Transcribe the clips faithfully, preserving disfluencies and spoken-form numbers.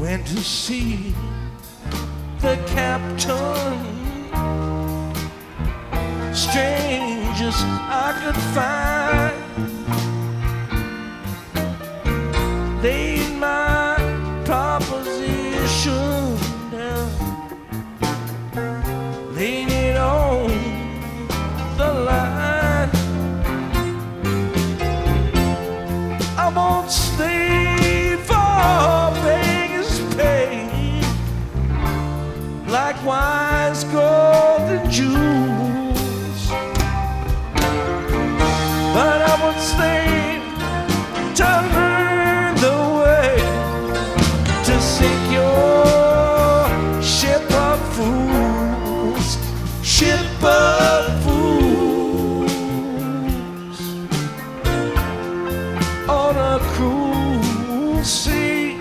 went to see the captain. Strangest I could find laid my proposition down, laid it on the line. I won't stay for Vegas pay, likewise gold and jewels, but I would stay to learn the way to sink your ship of fools, ship of fools on a cruel sea,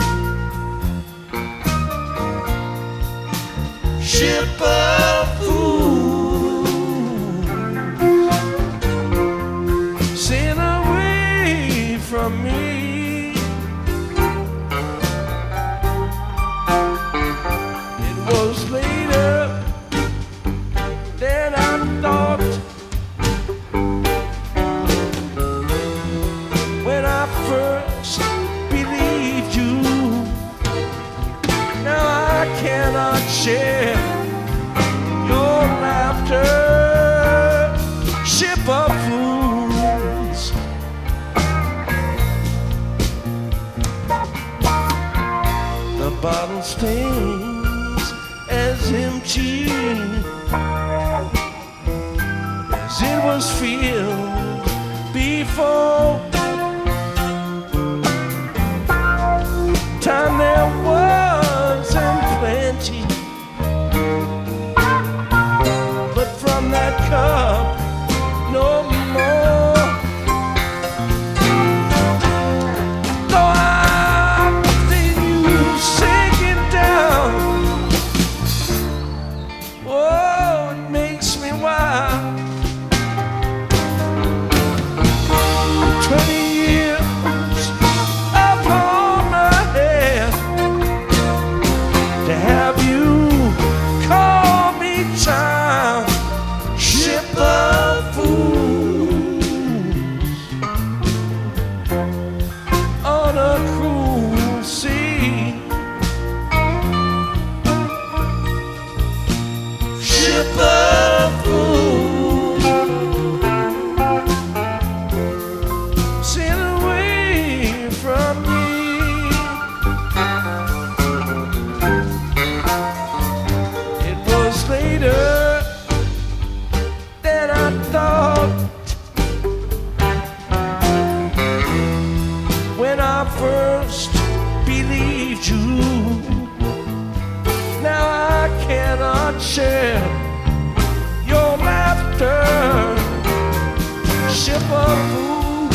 ship of fools, sail away from me. It was later than I thought when I first believed you. Now I cannot share your laughter, ship of fools. The bottle stains as empty as it was filled before. Time there was in plenty, but from that cup no more. Though I've seen you sinking down, oh, it makes me wild. Twenty years upon my head to have you call me child, ship of fools on a cruel sea, ship of fools, sail away from me. It was later than I thought when I first believed you. Now I cannot share your laughter, ship of fools.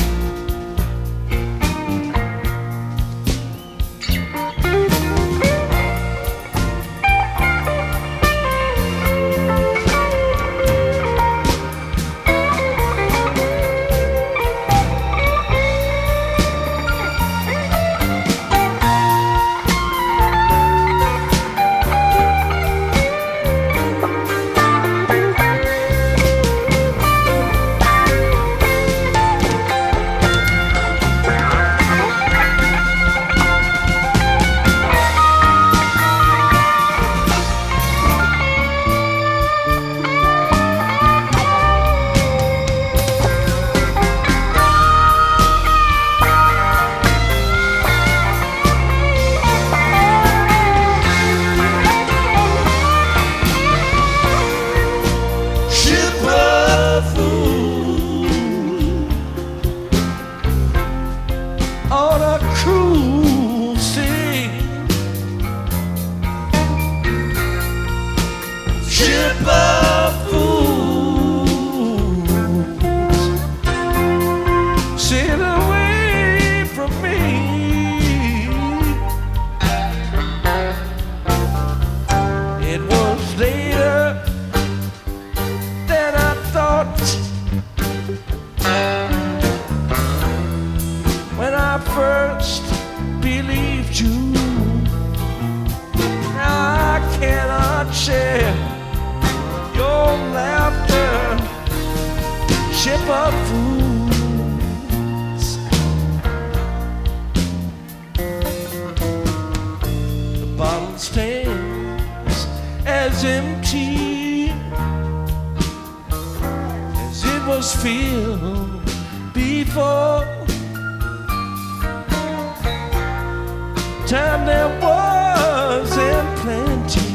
On a cruel sea, ship of fools, sail away from me. It was later than I thought when I first believed you. of fools. The bottle stands as empty as it was filled before. Time there was in plenty,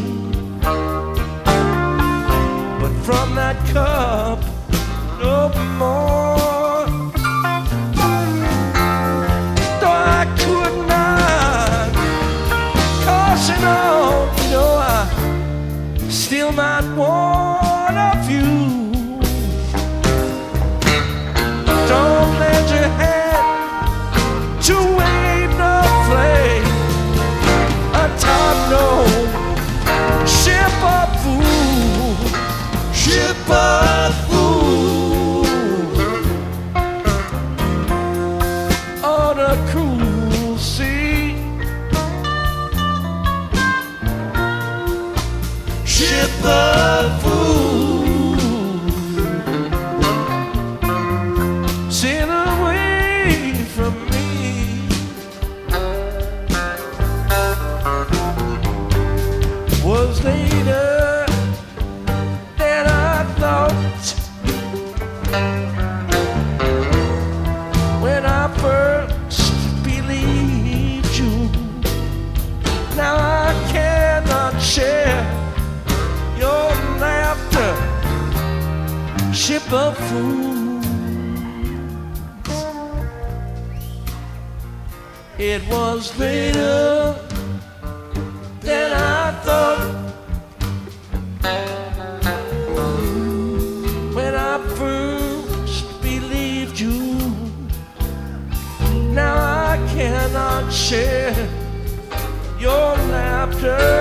but from that cup no more. Though I could not caution on, you know I still might want a few. Don't lend your hand to wave no flame atop no ship of fool, ship of fool, on a cruel sea, ship of fool, sail away from me. Was later than I thought when I first believed you. Now I cannot share your laughter, ship of fools. It was later than I thought when I first believed you. Now I cannot share your laughter,